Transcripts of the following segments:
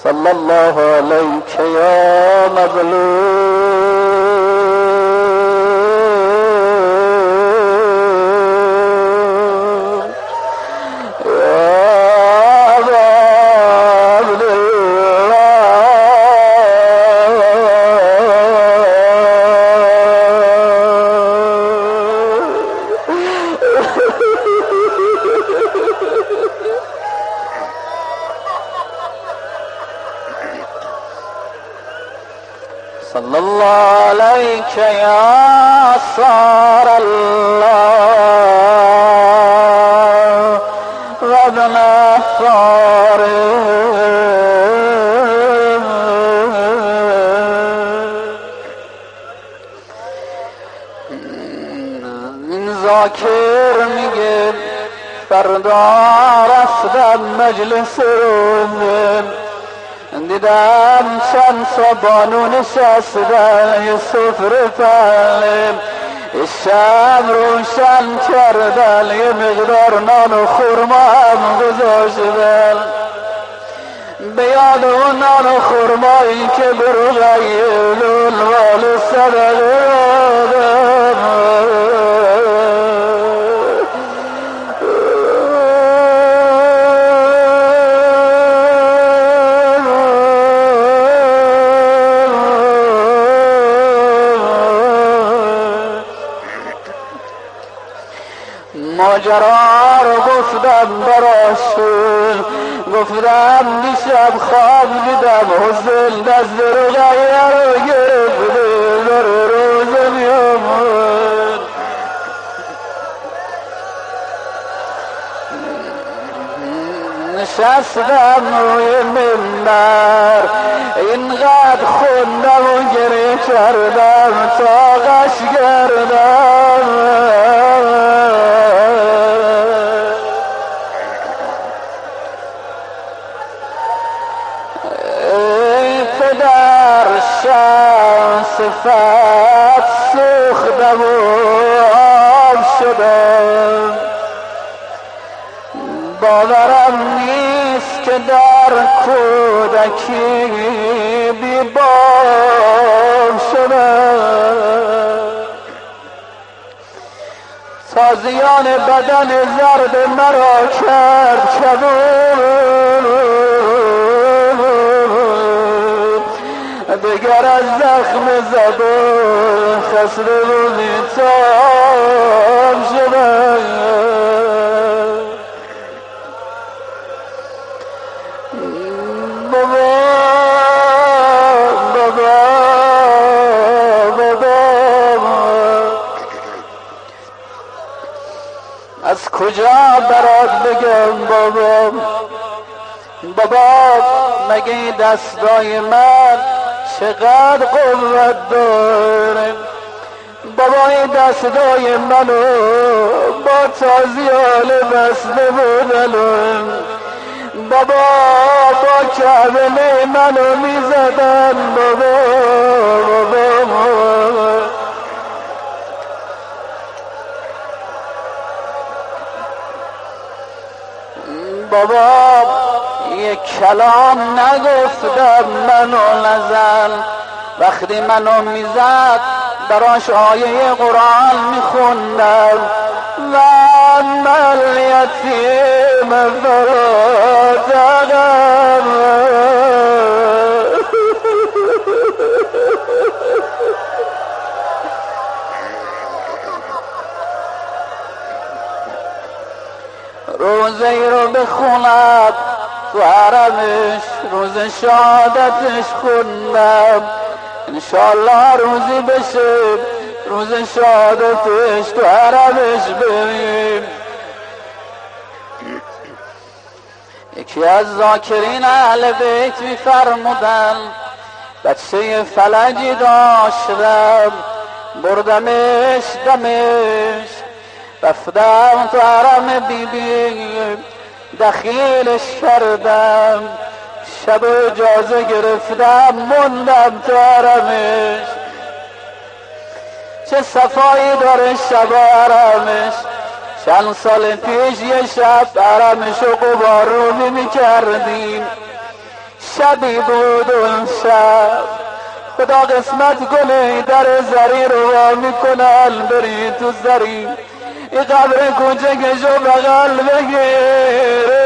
صلى الله عليك يا مظلوم يا أبا عبد صلى الله عليك يا صار الله وابن الثار ذاکر میگه فردا رفتم مجلس روزم دیدم چند صبانو نشستن یه سفره پهلم شب روشن کردن یه مقدار نان و خورما هم گذاشتن به یاد اون نان و خورمایی که برو غیلون وال صدقه آدم ماجرا رو گفتم براشون گفتم دیشب خواب دیدم حسین دست رو غیر رو گرفته در روز میامد نشستم روی منبر اینقدر خوندم و گریه کردم طاقش کردم صفت سوختم و آب شدم باورم نیست که در کودکی بی باب شدم تازیان بدن زرد مرا کرد کبود دگر از زخم زبان خسته و بیتاب شدم بابا بابا بابا از کجا برات بگم بابا بابا مگه دستای من چقدر قوت داره بابا این دستای منو با تازیال بسته بودلم بابا با کعبه منو میزدن بابا بابا یک کلام نگفتم منو نزل وقتی منو میزد براش آیه قرآن میخوندم و من یتیم فراتقم روزه ای رو بخونم تو حرمش روز شهادتش خوندم انشالله روزی بشه روز شهادتش تو حرمش بریم یکی از ذاکرین اهل بیت میفرمودن بچه فلجی داشتم بردمش دمش رفتم تو حرم بیبی دخیلش کردم شب اجازه گرفتم موندم تو حرمش چه صفایی داره شب حرمش چند سال پیش یه شب حرمش و قبار رو میکردیم شبی بود اون شب خدا قسمت کنه در زری رو وا میکنن بری تو زری این قبر کوچکشو بغل بگیر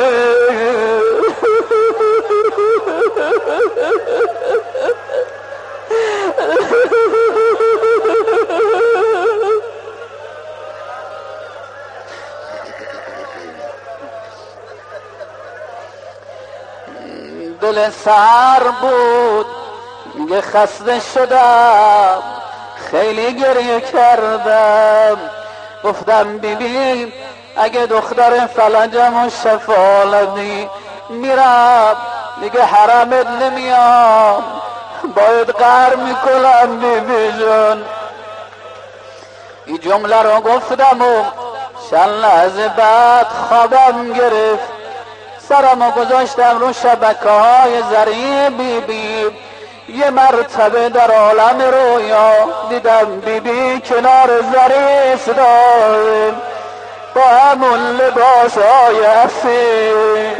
دل سر بود میگه خسته شدم خیلی گریه کردم گفتم بیبی اگه دختر فلجم و شفالدی میرم میگه حرمت نمیام باید قهر میکنم بیبی جان این جمله رو گفتم و چند لحظه بعد خوابم گرفت سرمو گذاشتم رو شبکه‌های زری بیبی یه مرتبه در عالم رویا دیدم بیبی کنار زری ایستاده با همون لباس‌های اصیل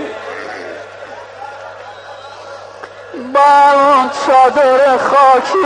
با اون چادر خاکی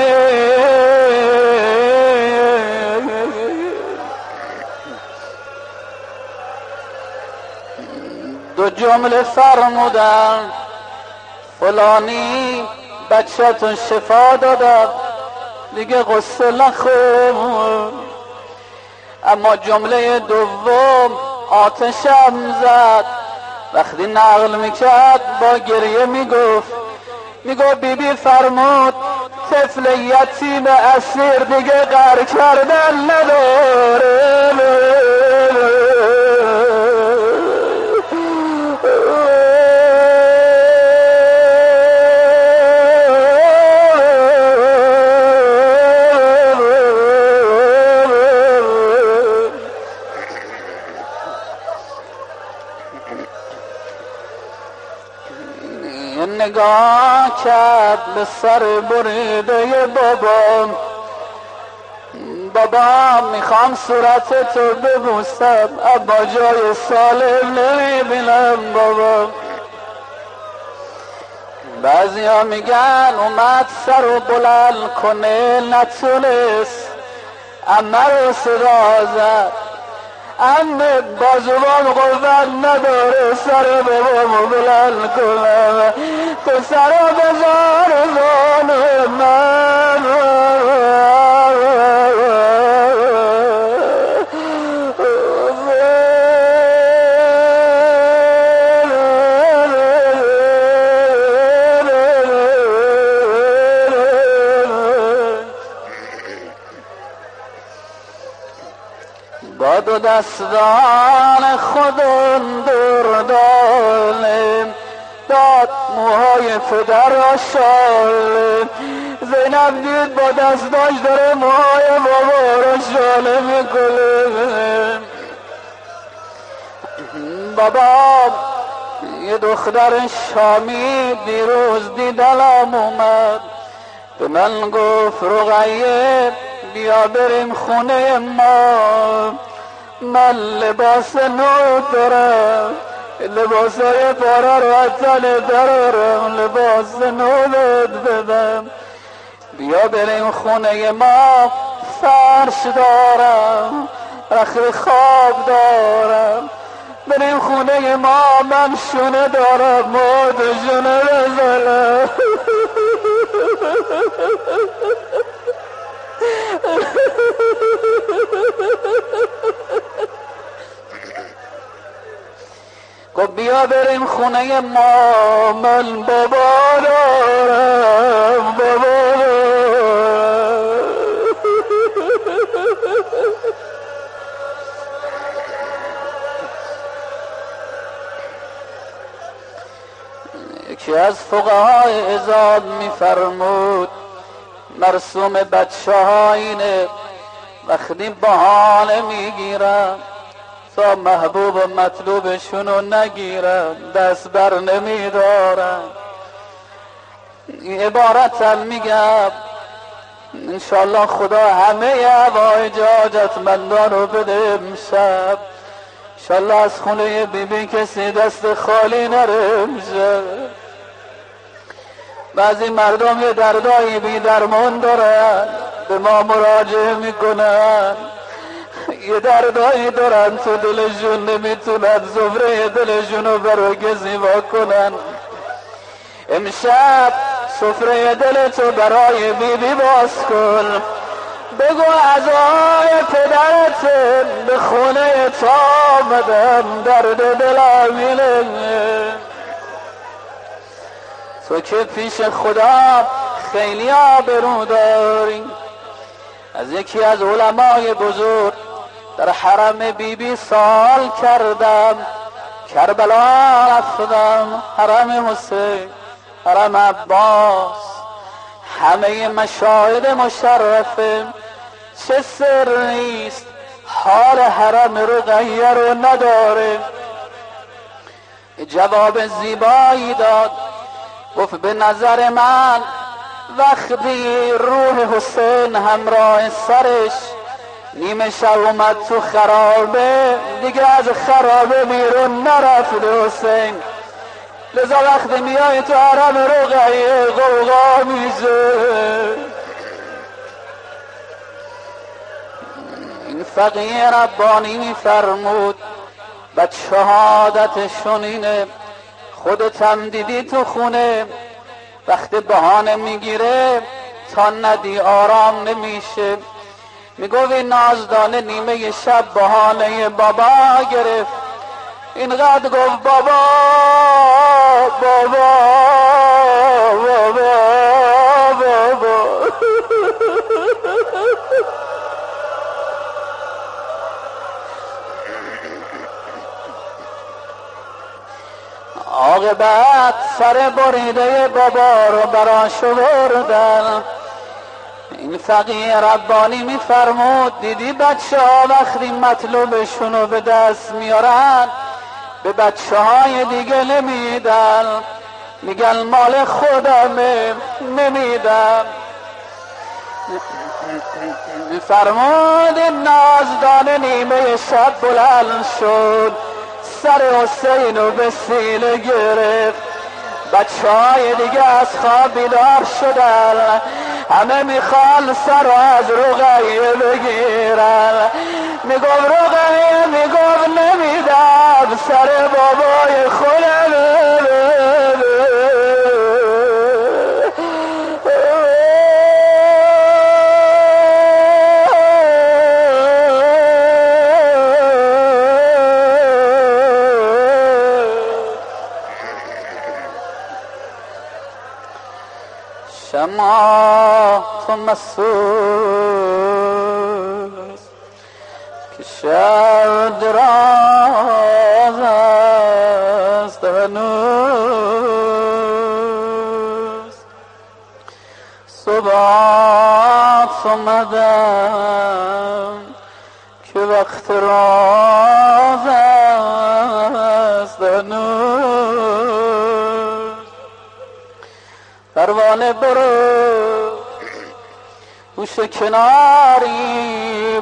دو جمله فرمودن فلانی بچه‌تون شفا دادم دیگه غصه نخور اما جمله دوم آتشم زد وقتی نقل میکرد با گریه میگفت بیبی فرمود طفل یتیم اسیر دیگه قهر کردن نداره نگاه کرد به سر بریده بابا میخوام صورت تو ببوسم اما جای سالم نمیبینم بابا بعضی ها میگن اومد سر رو بلند کنه نتونست اما رو صدا زد امه بازوان قوت نداره سر بابامو بلند کنم تو سر بزار زان من با دو دستان خودم دردانم داد موهای پدر را شاله زینب دید با دستاش داره موهای بابا را شاله میکنه بابا یه دختر شامی دیروز دیدلم اومد به من گفت رقیه بیا بریم خونه ما من لباس نو دارم لباسای پاره رو حتن دارم لباس نو بدم بیا بریم خونه ما فرش دارم رخت خواب دارم بریم خونه ما من شونه دارم مود شونه بزنم گفت بیا بریم خونه ما من بابا دارم بابا یکی از فقهای عزاد میفرمود مرسوم بچه ها اینه وقتی بهانه میگیرن تا محبوب و مطلوبشونو نگیرن دست بر نمیدارن این عبارت میگم انشالله خدا همه هوای حاجتمندان رو بده امشب انشالله از خونه بیبی کسی دست خالی نره امشب بعضی مردم یه دردایی بی درمان دارن، به ما مراجعه میکنن، یه دردایی دارن تو دلشون نمیتونن زفره دلشون رو برای زیبا کنن. امشب سفره دلتو برای بیبی باز کن، بگو عزای پدرت به خونه تا آمدم، درد دلم تو که پیش خدا خیلی آبرو داری. از یکی از علمای بزرگ در حرم بیبی سوال کردم، کربلا رفتم، حرم حسین، حرم عباس، همه مشاهد مشرفه، چه سر نیست حال حرم رقیه رو نداره. جواب زیبایی داد، گفت به نظر من وقتی روح حسین همراه سرش نیمه شب اومد تو خرابه، دیگه از خرابه بیرون نرفته حسین، لذا وقتی میای تو حرم رقیه غوغا میشه. این فقیه ربانی میفرمود بچه عادتشون اینه، خودت هم دیدی تو خونه وقتی بهانه میگیره تا ندی آرام نمیشه. میگو این نازدانه نیمه شب بهانه بابا گرفت، اینقدر گفت بابا بابا بابا بابا. عاقبت سر بریده بابا رو براش بردن. این فقیه ربانی میفرمود دیدی بچه ها وقتی مطلوبشون رو به دست میارن به بچه های دیگه نمیدن، میگن مال خودمه نمیدم. میفرمود نازدانه نیمه شب بلند شد، سر حسین رو به سینه گرفت، بچه های دیگه از خواب بیدار شدن، همه میخوان سر از رقیه بگیرن. میگم رقیه، میگم نمیدم، سر بابای خودم. شما تو مسوس که شب دراز است هنوز، صبحات اومدم که وقت راز است هنوز. پروانه برو گوش کناری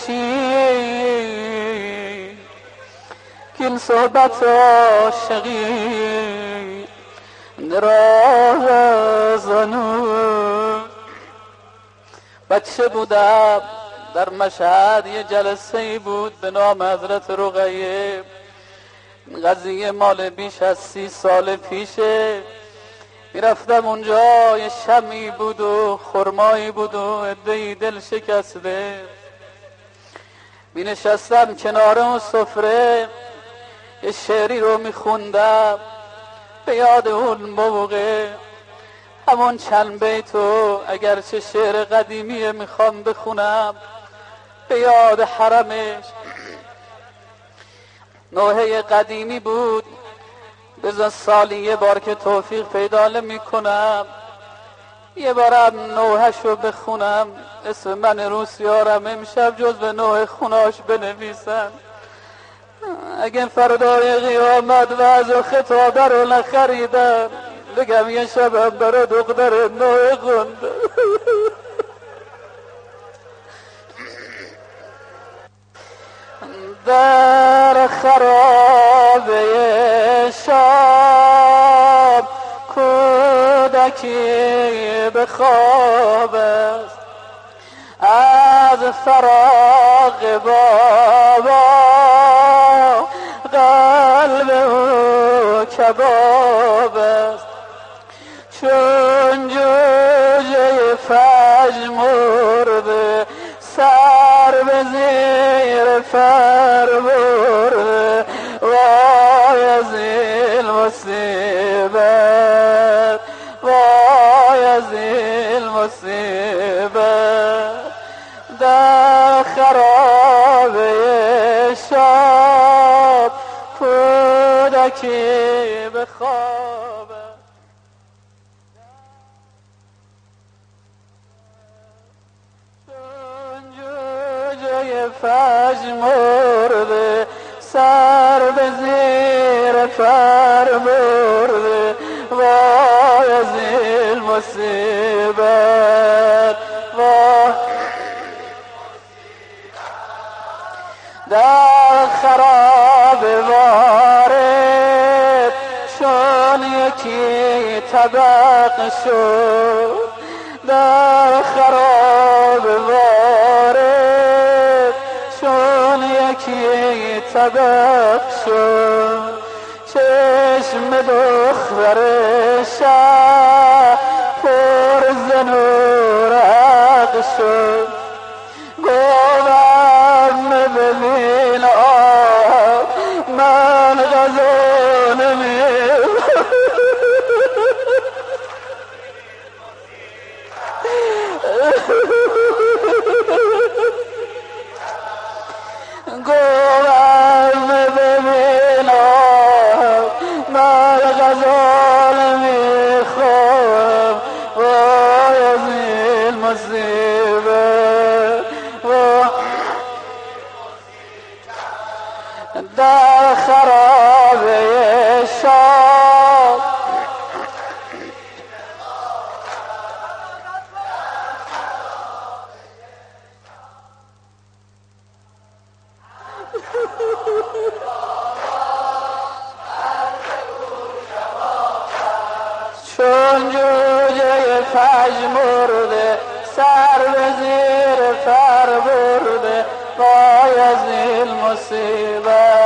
بنشین که این صحبت عاشقی دراز از هنوز. بچه بودم در مشهد یه جلسه بود به نام حضرت رقیه، قضیه مال بیش از 30 سال پیشه. میرفتم اونجا یه شمی بود و خرمایی بود و عده‌ای دل شکسته، مینشستم کنار اون سفره یه شعری رو میخوندم به یاد اون موقع، همون چند بیتو اگرچه شعر قدیمیه میخوام بخونم به یاد حرمش. نوحه قدیمی بود، بذار سالی یه بار که توفیق پیدا نمی‌کنم یه بارم نوحه‌شو بخونم، اسم من روسیارم امشب جز به نوح خوناش بنویسن. اگه فردای قیامت وعظ و خطابه رو نخریدم بگم یه شبم برای دختر نوح خوندم. در خرابه شام کودک کودکی به خواب است از فراق بابا قلب او کباب است چون جوجه فج مرده سر به زیر فر برده وای از این مصیبت وای از این مصیبت در خرابه شب کودکی به خواب چون جوجه فج مرده سر به زیر فر برده وای از این مصیبت وای در خراب وارد چون یکی طبق شد در خراب وارد چون یکی طبق شد چشم دختر شب پر ز نور حق شد گفتم ببین آب من غذا نمی‌خورم گفتم ببین آب من غذا نمی‌خورم وای از این مصیبت در خرابه شب چون جوجه فج مرده سر به زیر فر برده وای از این مصیبت